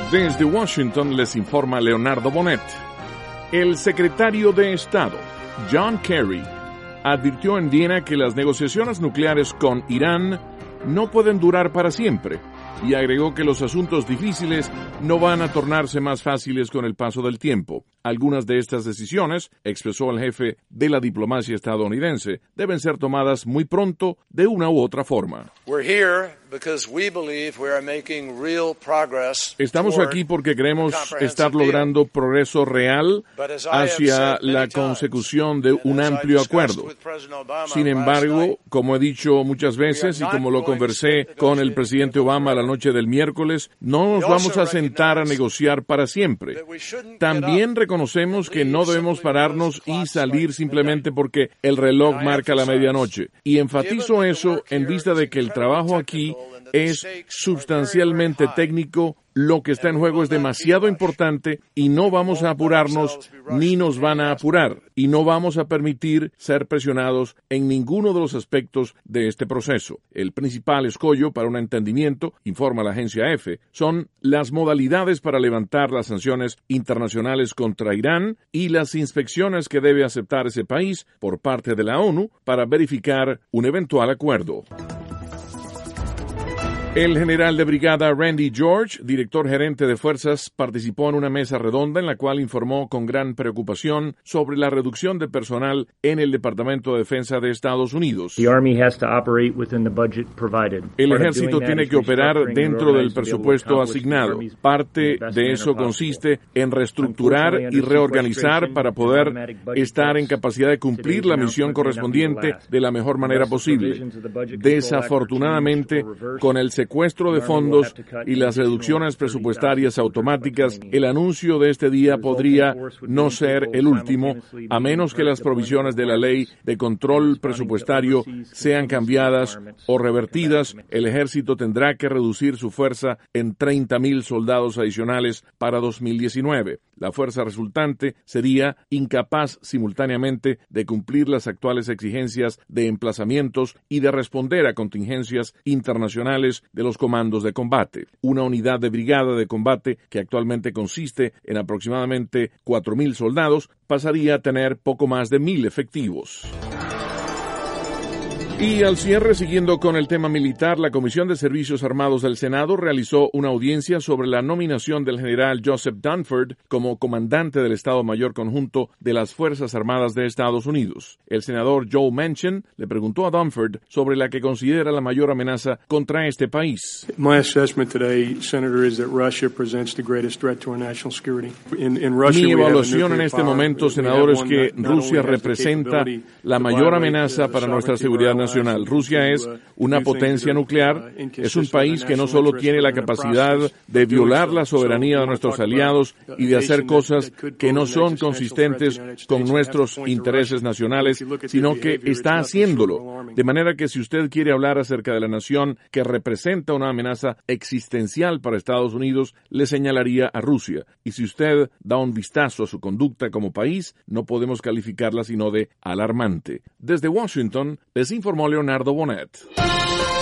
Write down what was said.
Desde Washington les informa Leonardo Bonet. El secretario de Estado, John Kerry, advirtió en Viena que las negociaciones nucleares con Irán no pueden durar para siempre y agregó que los asuntos difíciles no van a tornarse más fáciles con el paso del tiempo. Algunas de estas decisiones, expresó el jefe de la diplomacia estadounidense, deben ser tomadas muy pronto de una u otra forma. Estamos aquí porque creemos estar logrando progreso real hacia la consecución de un amplio acuerdo. Sin embargo, como he dicho muchas veces y como lo conversé con el presidente Obama la noche del miércoles, no nos vamos a sentar a negociar para siempre. También reconocemos que no debemos pararnos y salir simplemente porque el reloj marca la medianoche. Y enfatizo eso en vista de que el trabajo aquí es sustancialmente técnico. Lo que está en juego es demasiado importante y no vamos a apurarnos ni nos van a apurar y no vamos a permitir ser presionados en ninguno de los aspectos de este proceso. El principal escollo para un entendimiento, informa la agencia EFE, son las modalidades para levantar las sanciones internacionales contra Irán y las inspecciones que debe aceptar ese país por parte de la ONU para verificar un eventual acuerdo. El general de brigada Randy George, director gerente de fuerzas, participó en una mesa redonda en la cual informó con gran preocupación sobre la reducción de personal en el Departamento de Defensa de Estados Unidos. El ejército tiene que operar dentro del presupuesto asignado. Parte de eso consiste en reestructurar y reorganizar para poder estar en capacidad de cumplir la misión correspondiente de la mejor manera posible. Desafortunadamente, con el secuestro de fondos y las reducciones presupuestarias automáticas, el anuncio de este día podría no ser el último, a menos que las provisiones de la ley de control presupuestario sean cambiadas o revertidas. El ejército tendrá que reducir su fuerza en 30,000 soldados adicionales para 2019. La fuerza resultante sería incapaz simultáneamente de cumplir las actuales exigencias de emplazamientos y de responder a contingencias internacionales de los comandos de combate. Una unidad de brigada de combate, que actualmente consiste en aproximadamente 4,000 soldados, pasaría a tener poco más de 1,000 efectivos. Y al cierre, siguiendo con el tema militar, la Comisión de Servicios Armados del Senado realizó una audiencia sobre la nominación del general Joseph Dunford como comandante del Estado Mayor Conjunto de las Fuerzas Armadas de Estados Unidos. El senador Joe Manchin le preguntó a Dunford sobre la que considera la mayor amenaza contra este país. My assessment today, Senator, is that Russia presents the greatest threat to our national security. Mi evaluación en este momento, senador, es que Rusia representa la mayor amenaza para nuestra seguridad nacional. Rusia es una potencia nuclear, es un país que no solo tiene la capacidad de violar la soberanía de nuestros aliados y de hacer cosas que no son consistentes con nuestros intereses nacionales, sino que está haciéndolo. De manera que si usted quiere hablar acerca de la nación que representa una amenaza existencial para Estados Unidos, le señalaría a Rusia. Y si usted da un vistazo a su conducta como país, no podemos calificarla sino de alarmante. Desde Washington, les informó Leonardo Bonet.